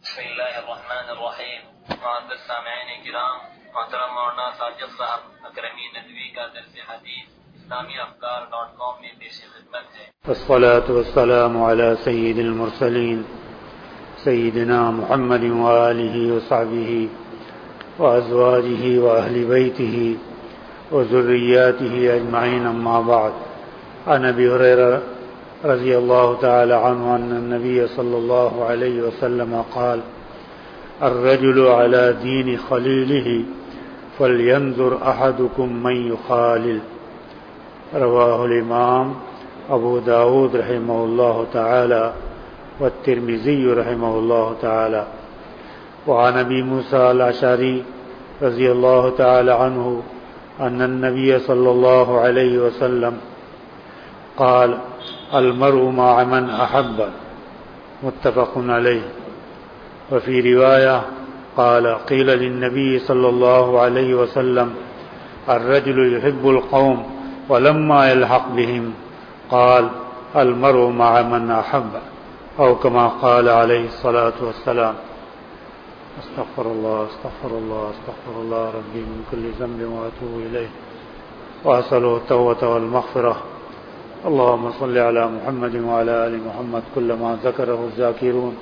بسم اللہ الرحمن الرحیم. معزز سامعین کرام، محترم مولانا ساجد صاحب اکرمی ندوی کا درس حدیث اسلامیافکار.com میں پیش خدمت ہے. والصلاة والسلام على سید المرسلین سیدنا محمد وآلہ وصحبہ وازواجہ واہل بیتہ وذریاتہ اجمعین، اما بعد. عن ابی ہریرہ رضی اللہ تعالی عنہ ان النبی صلی اللہ علیہ وسلم قال: الرجل على دین خلیلہ فلینظر احدکم من یخالل. رواہ الامام ابو داود رحمہ اللہ تعالی والترمذی رحمہ اللہ تعالی. وعن ابی موسیٰ الاشعری رضی اللہ تعالی عنہ ان النبی صلی اللہ علیہ وسلم قال: المرء مع من احب. متفق علیہ. وفي رواية قال: قيل للنبي صلى الله عليه وسلم: الرجل يحب القوم ولما يلحق بهم قال: المرء مع من احب، او كما قال عليه الصلاة والسلام. استغفر الله استغفر الله استغفر الله ربي من كل ذنب واتوب اليه واسأله التوبة والمغفرة. اللهم صل على محمد وعلى آل محمد كلما ذكره الذاكرون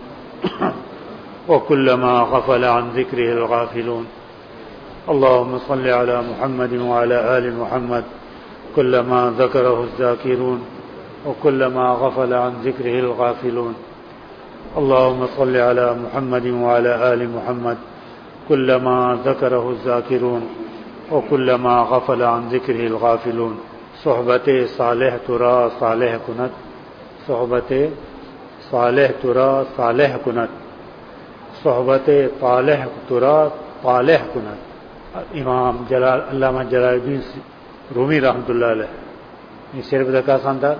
وكلما غفل عن ذكره الغافلون. اللهم صل على محمد وعلى آل محمد كلما ذكره الذاكرون وكلما غفل عن ذكره الغافلون. اللهم صل على محمد وعلى آل محمد كلما ذكره الذاكرون وكلما غفل عن ذكره الغافلون. صحبت صالح ترا صالح کنت، صحبت صالح ترا صالح کنت، صحبت طالح ترا طالح کنت. امام علامہ جلال الدین رومی رحمۃ اللہ علیہ یہ شعر بدکا ساندار: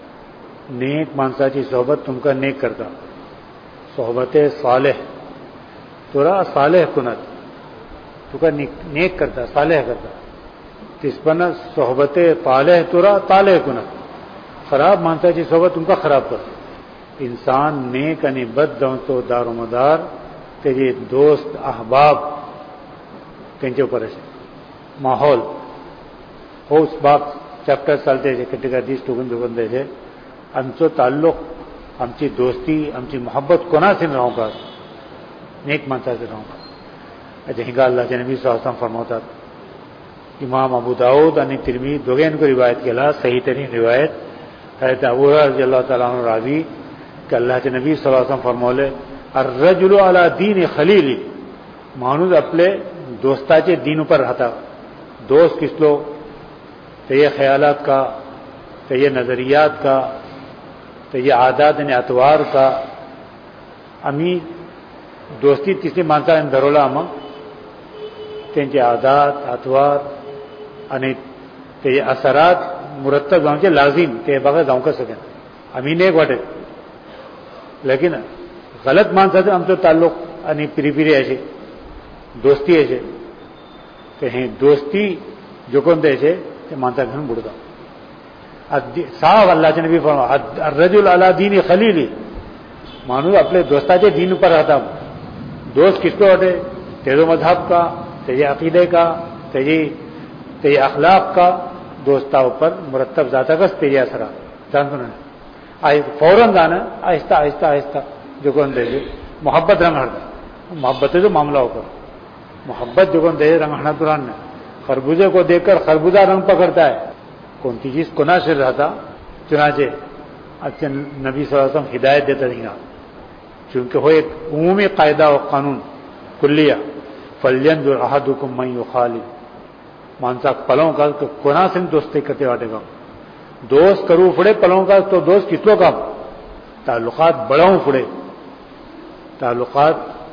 نیک مانساچی صحبت تم کا نیک کرتا، صحبت صالح ترا صالح کنت، تو کا نیک کرتا صالح کرتا. تسپن صحبت طالح ترا طالح کنت، خراب مانساچی صحبت تم کا خراب کرتا. انسان نیک انی بد دوں تو دار و مدار تیجے دوست احباب تینچے اوپر ہے ماحول ہو. اس باب چیپٹر چلتے ہے کٹکا دیس ٹوگن دوگن دے ہے ہمچو تعلق ہمچی دوستی ہمچی محبت کونا سے رہوں گا نیک مانسا سے رہوں گا. اچھا ہنگا اللہ کے نبی صلی اللہ علیہ وسلم فرماتا. امام ابو داؤد انی ترمذی دوگین کو روایت کے لا صحیح ترین روایت حضرت ابو ہریرہ رضی اللہ تعالیٰ عنہ راوی کہ اللہ کے نبی صلی اللہ علیہ وسلم فرمولے: الرجل علی دین خلیلی. مانوز اپنے دوستا کے دین پر رہتا. دوست کس لو تو یہ خیالات کا، تو یہ نظریات کا، تو یہ عادات یعنی اطوار کا. امی دوستی تیسری مانتا ان درولا اما تینچے عادات اطوار یعنی تو یہ اثرات مرتب گاؤں کے لازم کہ بغیر گاؤں کا سکیں امین ایک وٹے. لیکن غلط مان سکتے ہم تو تعلق یعنی پری پری ایسے دوستی ایسے کہیں دوستی جو کون دے ایسے کہ مانتا گھن بڑھتا صاحب. اللہ کے نبی فرما: الرجل علی دین خلیلی. مانو اپنے دوستا کے دین پر رہتا. دوست کس کو ہٹے؟ تیرے مذہب کا، تیرے عقیدے کا، تیرے اخلاق کا دوستا اوپر مرتب ذاتا کس تیرے اثرات جانتے ہیں. فوراً جانا آہستہ آہستہ آہستہ جو کون دے دے محبت رنگ ہٹتا. محبت ہے جو معاملہ اوپر محبت جو کون دے رنگ ہٹنا دوران میں خربوزے کو دیکھ کر خربوزہ رنگ پکڑتا ہے. کون سی چیز کو نہ سے رہتا. چنانچہ اچھا نبی صلی اللہ علیہ وسلم ہدایت دیتا تھی چونکہ وہ ایک عمومی قاعدہ و قانون کلیہ: فلینظر احدکم من یخالل. مانسا پلوں کا کونا سے دوستی کرتے واٹے گا دوست کرو پھڑے پلوں کا تو دوست کس لو کا تعلقات بڑھاؤں پھڑے تعلقات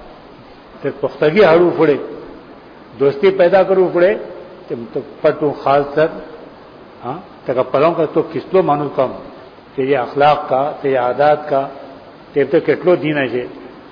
پختگی ہڑو پھڑے دوستی پیدا کرو پڑے تو پٹو خاص سر ہاں تک پلوں کا تو کس لو مانو کم تیرے اخلاق کا، تیرے عادات کا، تیرے تو کٹلو دین ہے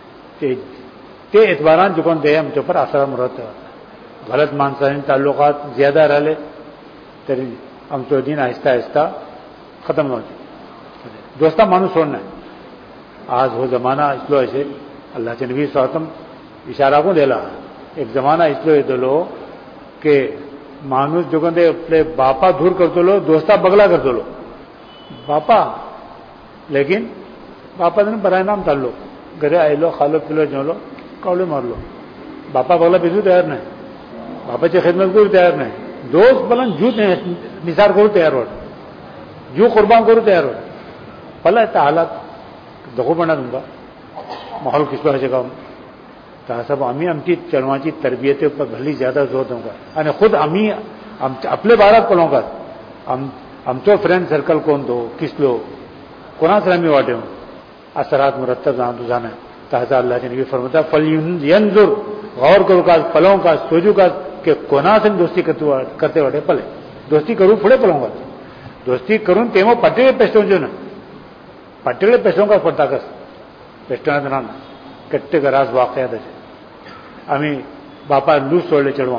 تے اعتباران جو کون دے ہم جو پر اثر مرتب غلط مانسانی تعلقات زیادہ رہ لے تیری ہم تو دین آہستہ آہستہ ختم ہو جائے. دوستہ مانو چھوڑنا ہے. آج وہ زمانہ اس لو ایسے اللہ کے نبی صلی اللہ علیہ وسلم اشارہ کو دیلا ایک زمانہ اس لیے دلو کہ مانوس جو کہتے اپنے باپا دور کر دو لو دوستا بگلا کر دو لو باپا لیکن باپا نے برائے نام ڈال لو گھر آئے لو کھا لو پی لو جو لو کاؤلے مار لو باپا بگلا بیسو تیار نہیں باپا کی خدمت کو تیار نہیں دوست بلن جو نثار کرو تیار ہو جو قربان کرو تیار ہو پلا اتنا حالات دکھو پڑنا دوں گا ماحول کس پر جگہ صاحب امی امچی چلواچی تربیت پر بھلی زیادہ زور دوں گا یعنی خود امی اپنے بارات پڑھوں گا ہم تو فرینڈ سرکل کون دو کس لو کونا سلامی واٹے ہوں اثرات مرتب جانا تازہ اللہ کے نبی فرماتا فل ینظر غور کرو کا پلوں کا سوجو کا کہ کونا سے دوستی کرتے واٹے پلے دوستی کروں پھڑے پلوں گا دوستی کروں تیمو پٹیلے پیسوں جو نا پٹیلے پیسوں کا پڑتا کس پیسٹنا دنا کٹے کا راز واقعات ہے ہمیں باپا لوس توڑے چڑھوا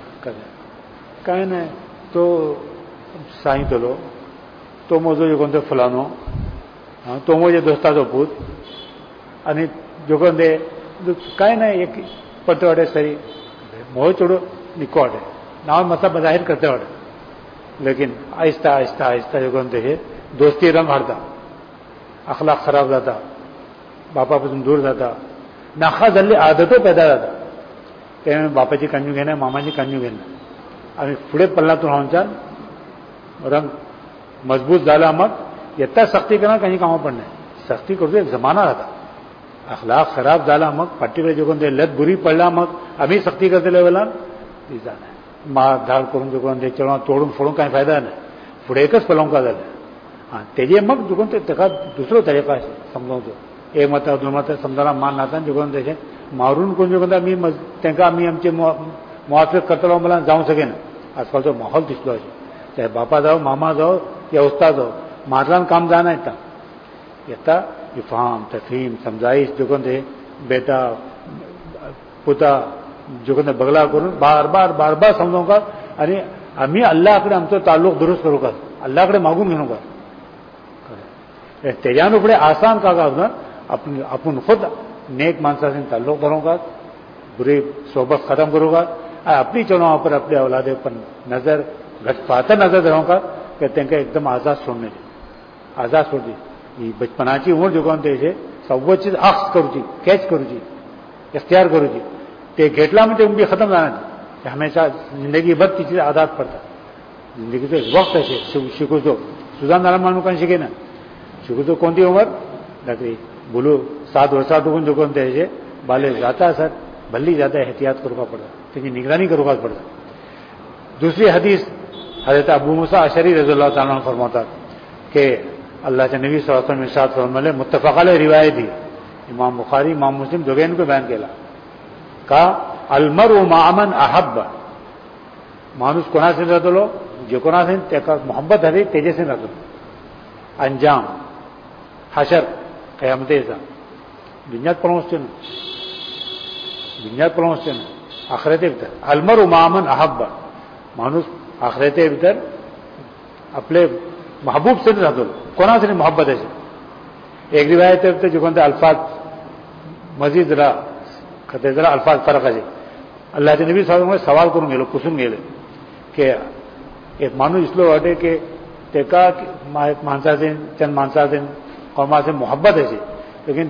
کہیں نہیں تو سائیں تو لو تو موضوع جو کہتے فلانو تو مجھے دوستا تو پوت आणि جو کہتے کہیں نہیں ایک پڑتے واٹے سری موہ چڑو نکو واٹے نام مطلب بظاہر کرتے واٹے لیکن آہستہ آہستہ آہستہ جو کہتے ہیں دوستی رنگ ہارتا اخلاق خراب جاتا باپا پسند دور جاتا ناخا جلدی عادتوں پیدا جاتا کہ باپا جی کنجو گھینا ماما جی کنجو گھینا आणि पुढे पल्ला तो राहून रंग मजबूत झाला मग येता सक्ती करणं काही कामं पण नाही सक्ती करतो एक जमाना राहता अखलाक खराब झाला मग पार्टिकुलर जो कोणते लत बुरी पडला मग आम्ही सक्ती करते लेवला ती जाणार मार धाड करून जो कोणते चढून तोडून फोडून काही फायदा नाही पुढे एकच पलंका झालं हां त्याचे मग जो कोणते त्याचा दुसरं तरीका समजावतो एक मत दोन मत समजायला मान नाता जो कोण त्याचे मारून कोण जो कोणता आम्ही त्यांना आम्ही आमचे मुआफिक करता मला जाऊ सकेन आजकालचा माहोल दिसलो आहे चाहे बापा जाओ मामा जाओ या उस्ताद जाओ मारलान काम जाना येता इफाम तफहीम समजाईश जो कोणते बेटा पुता जो कोणते बगला करून बार बार समजावू का आणि आम्ही अल्लाहकडे आमचं ताल्लुक दुरुस्त करू का अल्लाहकडे मागून घेऊ का त्याच्यानं पुढे आसान का आपण खुद नेक माणसाचे ताल्लुक भरू का बुरी सोबत खत्म करू का अपनी चुनाव पर अपने औलादे पर नजर घटपाता नजर धरूंगा कहते हैं कि एकदम आजाद छोड़ने आजाद छोड़ दी बचपनाची उमर जो कोणते सव्वा चीज अक्स करूची कॅच करूची इख्तियार करूची ते घेतला म्हणजे उनकी खत्म जाना हमेशा जिंदगी भर ती चीज आजाद पडता जिंदगीचं वक्त आहे शिकवतो सुधारणारा माणूस पण शिके ना शिकवतो कोणती उमर नकरी बोलू 7 वर्षाटून जो कोणते बाले जाता सर भल्ली ज्यादा एहतियात करूका पड़ता त्याची निगरानी करूका पड़ता दूसरी हदीस हजरत अबू मूसा अशरी रज़ियल्लाहु ताला अन्हु फरमाता कि अल्लाह के नबी सल्लल्लाहु अलैहि वसल्लम इरशाद फरमाले मुत्तफaq अलैहि रिवायत ही इमाम बुखारी इमाम मुस्लिम दोघेन को बयान केला का अलमरु मामन अहब्ब माणूस कोणाशी राहतो जे कोणाशी त्याका मोहब्बत हवी त्याच्याशी राहतो अंजाम हशर क़यामतेचा दुनियात पळवते ना दुनियात पळवते ना आखिरते भीतर अलमरु मामन अहब्ब माणूस आखिरते भीतर आपले महबूब से राहतो कोणाशी मोहब्बत आहे एक रिवायत आहे जो कोणते अल्फाज मजीद जरा खते जरा अल्फाज फरक आहे अल्लाहचे नबी सल्लल्लाहु अलैहि वसल्लम सवाल करून गेलो पुसून गेले की एक माणूस इसलो वाटे की तेका माणसाचे चंद माणसाचे कौमाचे मोहब्बत आहे लेकिन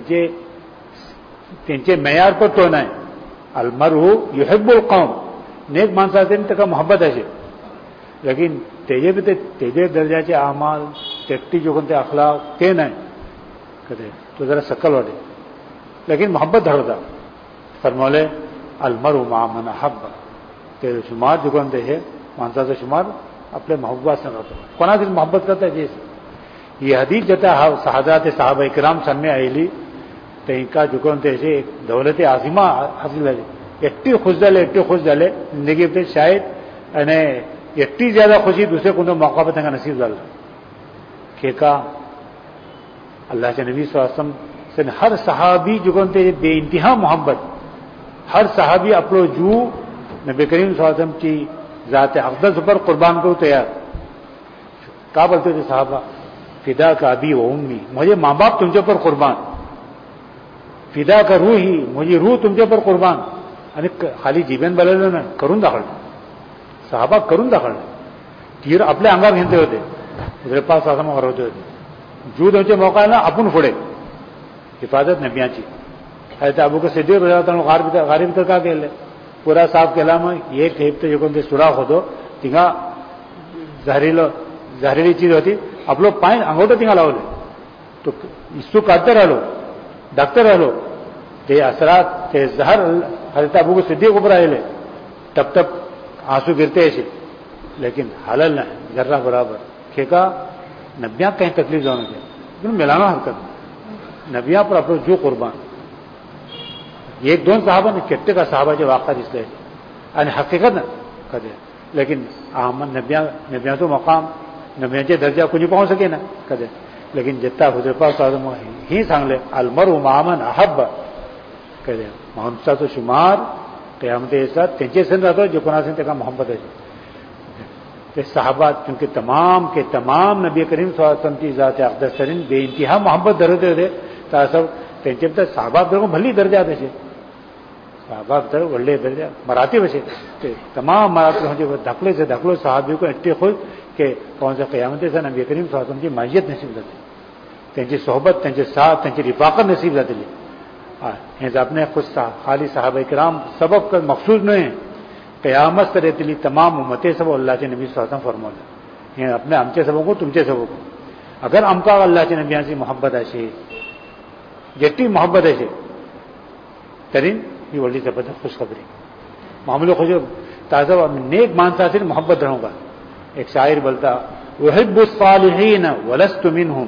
त्यांचे मेयार पर तो नाही अलमरहु युहिब्बुल कौम नेक माणसाचे तेका मोहब्बत आहे लेकिन तेजे दर्जाचे अमाल तेक्टी जो कोणते अखलाक ते नाही कधी तो जरा सकल वाटे लेकिन मोहब्बत धरवता फरमावले अलमरहु मामन अहब्ब ते शुमार जो कोणते हे माणसाचा शुमार आपल्या महबूबात राहतो कोणाची मोहब्बत करता जे ही हदीस जता सहाजाते साहबा इकराम सामने आयली त्यांका जो कोणते एक दौलत आजिमा हासिल झाली एकटी खुश झाले जिंदगी पे शायद आणि एकटी ज्यादा खुशी दूसरे कोणत्या मौका पर त्यांना नसीब झाला के का अल्लाह के नबी सल्लल्लाहु अलैहि वसल्लम से हर सहाबी जो कोणते बेइंतहा मोहब्बत हर सहाबी अपलो जू नबी करीम सल्लल्लाहु अलैहि वसल्लम की ذات اقدس پر قربان کو تیار کا بولتے تھے صحابہ فدا کا ابی و امی مجھے ماں باپ تم پر قربان फिदा का रूही, माझी रूह तुमच्या पर कुर्बान. आणि खाली जिबेन बोलवलं ना, करून दाखवलं. साहबा करून दाखवलं. तीर आपल्या अंगावर घेतले होते, उजरे पास आसम होते होते. जूद होचे मौका आपण फोडे. हिफाजत नबियाची. हजरत अबू बकर सिद्दीक गारी भीतर का केले, पुरा साफ केला. मग एक हेप जे कोण ते सुराख होतो तिघा झालेली चीज होती, आपलं पाय अंगोटं तिघा लावले. तो इस्तू काढते राहिलो, डाकते राहिलो. ते असरात ते जहर हजरत अबू बकर सिद्दीक ऊपर आए, तब तक आंसू गिरते ऐसे, लेकिन हालल नहीं जर्रा बराबर. खेका नबिया कहीं तकलीफ जाने के मिलाना हरकत नबिया पर आपलं जो कुर्बान. एक दोन साहबा ने कितने का साहबाचे वाक़ा दिसले आणि हकीकत ना कदे, लेकिन अहमद नबिया तो मकाम नबियाचे दर्जा कोणी पाहू सके ना कदे. लेकिन जितना हुजरपा ही सांगले अलमरु मामन अहब्ब कदे, मोहम्मदचा तो शुमार क़यामत त्यांचे सण राहतो जो कोणासे त्याला मोहब्बत आहे. ते साहबा क्योंकि तमाम के तमाम नबी करीम सल्लल्लाहु अलैहि वसल्लम की ज़ात अक़दस तरीन बेइंतहा मोहब्बत धरते होते. तर त्यांचे तर साहबा भली दर्जा असे, साहबा तर वडले दर्जा मराठी असे. ते तमाम मराठी म्हणजे दाखले से दाखलो साहबी को इतने खुश के कौन सा क़यामत से नबी करीम सल्लल्लाहु अलैहि वसल्लम की मायत नसीब जाते, त्यांची सोहबत, त्यांचे साथ, त्यांची रिफाकत नसीब जातली. हे अपने खुद खाली साहबा इकराम सबब का मखसूस नहीं, क़यामत से रहती तमाम उम्मतें सब अल्लाह के नबी सल्लल्लाहु अलैहि वसल्लम फरमावले. हे अपने आमचे सबों को तुमचे सबों को अगर आमका अल्लाह के नबियांची मोहब्बत अशी जेटी मोहब्बत असे तरी ही वडली जबरदस्त खुशखबरी. मामूलो खुश ताजा नेक मानसा से मोहब्बत रहूंगा. एक शायर बोलता वहिब्बुस सालिहीन वलस्तु मिनहुम,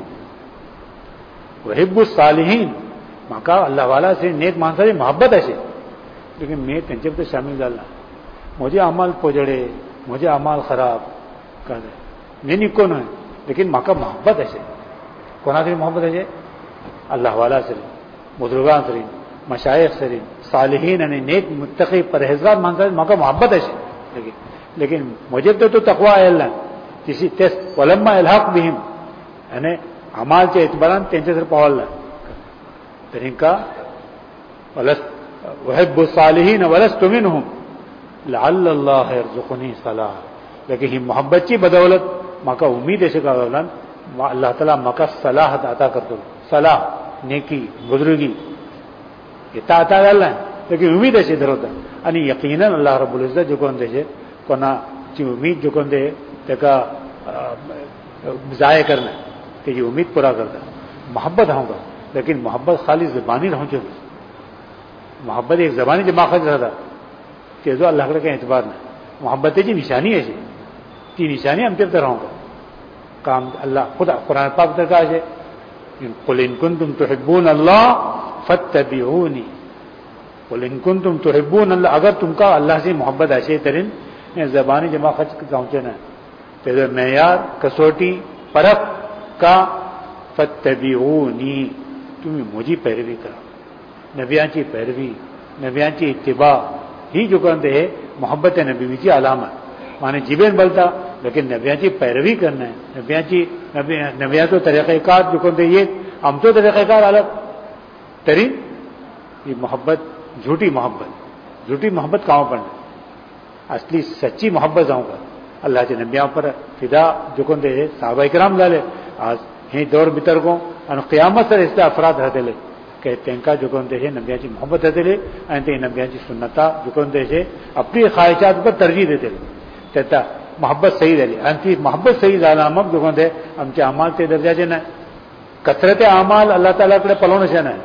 वहिब्बुस सालिहीन माका अल्लाह वाला से नेक मानसा से मोहब्बत असे, लेकिन मैं त्यांच्यामध्ये शामिल झाला. मुझे अमाल पोजड़े, मुझे अमाल खराब कर मैं निको नहीं, लेकिन माका मोहब्बत असे. कोणा से मोहब्बत असे? अल्लाह वाला सरीन, बुजुर्गां सरीन, मशाइख सरीन, सालिहीन आणि नेक मुत्तकी परहेजगार माणसा माका मोहब्बत असे. लेकिन मुझे तो तकवा आहे अल्लाह तिसी तेस वलम्मा इल्हाक बिहिम यानी अमालच्या इतबारान त्यांच्यासर पावला तरी का वलस वहिब्बु सालिहीन वलस्तु मिनहुम लअल्ल अल्लाह यरजुकुनी सलाह. लेकिन ही मोहब्बतची बदौलत माका उम्मीद असे का अल्लाह ताला माका सलाह अता करतो. सलाह नेकी बुजुर्गी येता अता झाला, लेकिन उम्मीद अशी धरवता. आणि यकीनन अल्लाह रब्बुल इज्जत जो कोण त्याचे कोणाची उम्मीद जो कोण ते त्याका जाय करणं त्याची उम्मीद पूरा करता. मोहब्बत होगा, लेकिन मोहब्बत खाली ज़बानी रहूं चाहिए. मोहब्बत एक ज़बानी दिमाग रहता ते जो अल्लाहकडे काही एतबार नाही. मोहब्बतेची निशानी अशी ती निशानी आमच्या तर राहूंगा काम अल्लाह खुदा कुरान पाक तर का आहे कुल इन कुंतुम तुहिब्बून अल्लाह फत्तबिऊनी. कुल इन कुंतुम तुहिब्बून अल्लाह, अगर तुमका अल्लाह से मोहब्बत असे तरीन ज़बानी जमा खर्च जाऊचे ना त्याचं मेयार कसोटी परख का फत्तबिऊनी, तुम्ही मुझी पैरवी करा. नबियांची पैरवी, नबियांची इत्तिबा ही जो करते है मोहब्बत नबीची अलामत. माने जिबेन बोलता लेकिन नबियांची पैरवी करना है. नबियांचो तरीक़ाकार जो करते ये आमचो तरीक़ाकार अलग तरी ही मोहब्बत झूठी मोहब्बत काव पडणार. असली सच्ची मोहब्बत जाऊंगा अल्लाहच्या नबियां पर फिदा जो करते है साहबा इकराम झाले. आज हे दौर भितर को आणि क़यामत सर इसले अफराद राहतेले के त्यांका जो कोणते है नबियांची मोहब्बत राहतेले आणि ते नबियांची सुन्नता जो कोणते है आपली ख्वाहिशात पर तरजीह देतेले. त्याचा मोहब्बत सही झाली आणि ती मोहब्बत सही झाला मग जो कोणते आमचे अमाल ते दर्जाचे नाही. कसरते अमाल अल्लाह तालाकडे पळवण्याचे नाही.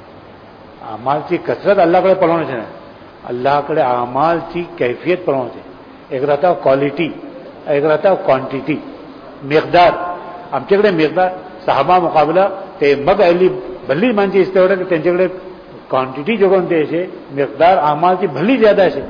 अमालची कसरत अल्लाहकडे पळवण्याचे नाही. अल्लाहकडे अमालची कैफियत पळवण्याचे. एक राहता क्वालिटी, एक राहता क्वांटिटी, मिकदार. आमच्याकडे मिकदार सहाबा मुकाबला ते मग अली भल्ली माणसे इस्तेवढं की त्यांच्याकडे क्वांटिटी जो कोणते असे मिकदार अमालची भल्ली ज्यादा असे.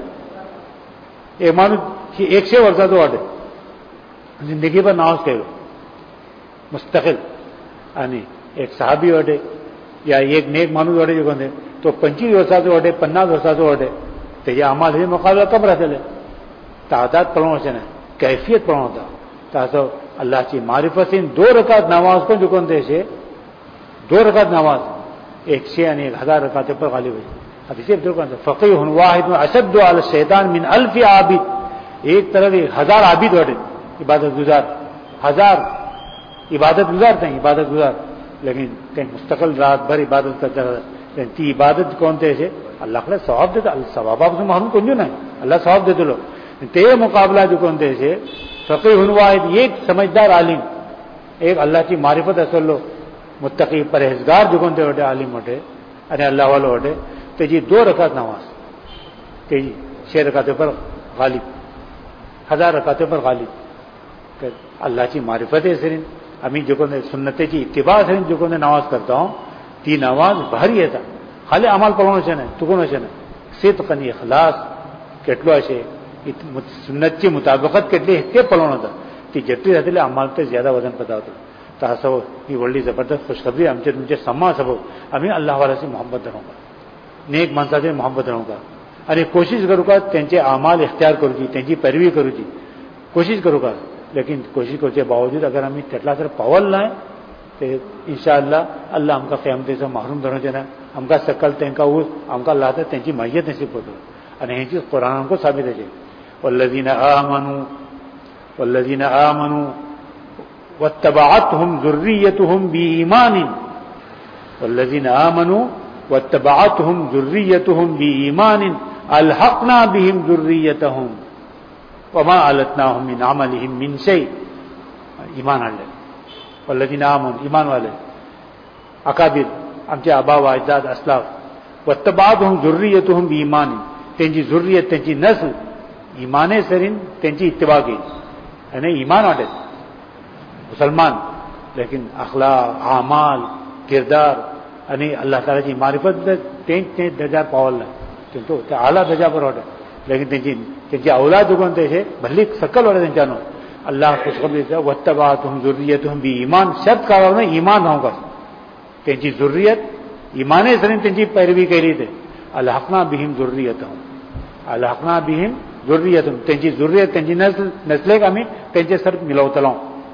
एक माणूस ही 100 वर्षाचा वाटे जिंदगीभर नावच ठेवलं मुस्तकिल आणि एक सहाबी वाटे या एक नेक माणूस वाटे जो कोणते तो 25 वर्षाचा वाटे 50 वर्षाचा वाटे त्याच्या अमाल हे मुकाबला कम राहतेले. तादाद पळवण्याचे नाही, कैफियत पळवता. तसं अल्लाहची मारिफत से 2 रकात नमाज को जो कोणते असे 2 रकात नमाज ایک شے یعنی 1000 رکعتوں پر غالب ہے. حدیث فقیہ واحد اشد علی الشیطان من 1000 عابد. ایک طرف 1000 عابد ہوتے عبادت گزار, 1000 عبادت گزار تھے, عبادت گزار, لیکن مستقل رات بھر عبادت کرتا رہتا. تی عبادت کون تھے ایسے اللہ کا ثواب دیتا, ثواب آپ سے محروم کون جو نہیں, اللہ ثواب دیتے لو. تیرے مقابلہ جو کون تھے ایسے فقیہ واحد, ایک سمجھدار عالم, ایک اللہ کی معرفت اصل لو, متقی پرہیزگار جو کون تھے ہوتے عالم ہوتے ارے اللہ والے ہوتے. تو جی 2 رکعت نماز تو جی 6 رکعتوں پر غالب, 1000 رکعتوں پر غالب. اللہ کی معرفت ہے سرین ہمیں جو کون سنت کی اتباع سرین جو کون نماز کرتا ہوں تی نماز بھاری ہے تھا خالی عمل پڑھنا چاہیے تو کون چاہیے صدق اخلاص کٹلو ایسے سنت کی مطابقت کٹلی ہے پڑھنا تھا تی جتری رہتے عمل تے زیادہ وزن پتا ہوتا تاسو یہ بڑی زبردست خوشخبری ہم سے مجھے سما سب ہمیں اللہ والے سے محبت رہوں گا, نیک منصا سے محبت رہوں گا. ارے کوشش کروں گا تینچے اعمال اختیار کروں جی, تینچی پیروی کروں جی, کوشش کروں گا. لیکن کوشش کرنے باوجود اگر ہمیں تٹلا سر پاول نہ ہے تو انشاءاللہ اللہ ہم کا قیامت سے محروم دھرنا چاہنا, ہم کا شکل تین کا وہ ہم کا اللہ تینچی میت نصیب ہوتا ہے. اور یہ چیز قرآن ہم کو ثابت ہے. والذین آمنوا واتبعتهم ذریتهم بإیمان والذین آمنوا واتبعتهم ذریتهم بإیمان الحقنا بهم ذریتهم وما علتناهم من عملهم من شيء. ایمان والے والذین آمنوا ایمان والے اکابر ہم سے آبا و اجداد اسلاف واتبعتهم ذریتهم بإیمان تینجی ذریت تینجی نسل ایمان سرین تینجی اتباع کی یعنی ایمان والے مسلمان لیکن اخلاق اعمال کردار یعنی اللہ تعالیٰ کی معرفت تین درجہ پاول تو اعلیٰ درجہ پر ہوتے لیکن تینجی اولاد جو کون تھے بھلی شکل والے تینچانو اللہ خوشخبری سے واتبعتهم ذریتهم بإیمان شرط کا رہا ایمان رہوں گا تینجی ذریت ایمان سرین تینجی پیروی کہہ رہی تھے الحقنا بهم ذریتهم الحقنا بهم ذریتهم تینجی ذریت تینجی نسلے کا ہمیں تینجے سر ملاو تلاؤں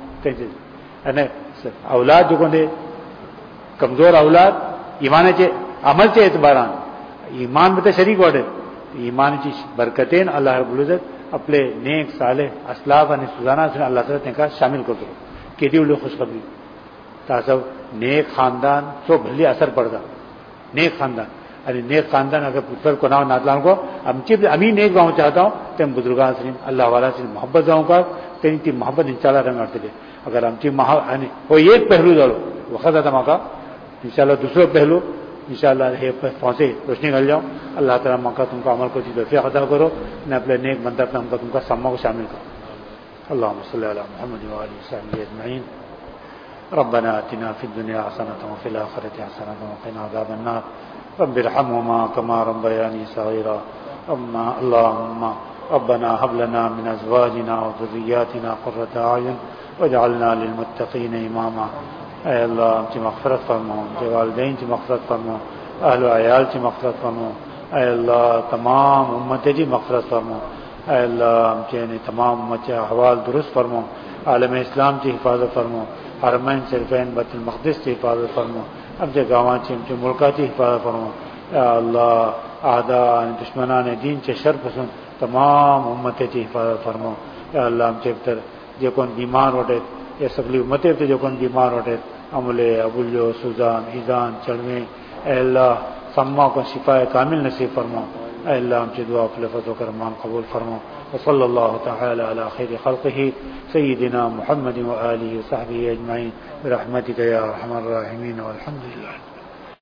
اولاد جو کون کمزور اولاد ایمان چے عمل چے اعتباران ایمان میں تو شریک وڈے ایمان چی برکتین اللہ رب العزت اپنے نیک صالح اسلاف اور سزانہ سے اللہ تعالیٰ تنکا شامل کر دو کہ دی خوشخبری تاسو نیک خاندان سو بھلی اثر پڑتا نیک خاندان ارے نیک خاندان اگر پتر کو نہ ناتلان کو ابھی نیک گاؤں چاہتا ہوں تم بزرگان سے اللہ والا سے محبت جاؤں کا تین کی محبت انشاءاللہ رنگ آتے تھے اگر ہم چیز وہ ایک پہلو ڈالو وقت آتا موقع انشاءاللہ دوسرا پہلو انشاءاللہ پہنچے روشنی ڈال جاؤں اللہ تعالیٰ موقع تم کو عمل کو چیز ادا کرو نہ اپنے نیک بندہ اپنا ہم کا تم کا سما کو شامل کرو. اللهم صل على محمد وآله وصحبه أجمعين. ربنا آتنا في الدنيا حسنة وفي الآخرة حسنة وقنا عذاب النار. رب ارحمهما كما ربياني صغيرا. اللهم ربنا هب لنا من أزواجنا وذرياتنا قرة أعين واجعلنا للمتقين إماما. اے اللہ ہم کی مغفرت فرمو, ہم کے والدین کی مغفرت فرمو, اہل و عیال کی مغفرت فرمو. اے اللہ تمام امت کی مغفرت فرمو. اے اللہ ہم کے تمام امت کے احوال درست فرمو. عالم اسلام کی حفاظت فرمو. حرمین شریفین بیت المقدس کی حفاظت فرمو. ہم کے گاواں کی ہم کے ملکہ کی حفاظت فرمو. اے اللہ اعداء دشمنان دین کے شر پسند تمام امت کی حفاظت فرمو. اے اللہ ہم کے جو کون بیمار ہوتے یہ سگلی امتیں تھے جو کون بیمار ہوتے عملے ابولیو سوزان ایزان چڑھویں اے اللہ سما کو شفا کامل نصیب فرما. اے اللہ ہم سے دعا فلفت و کرمان قبول فرما. وصلی اللہ تعالی علی خیر خلقہ سیدنا محمد و آلہ وصحبہ اجمعین برحمتک یا ارحم الراحمین والحمد للہ.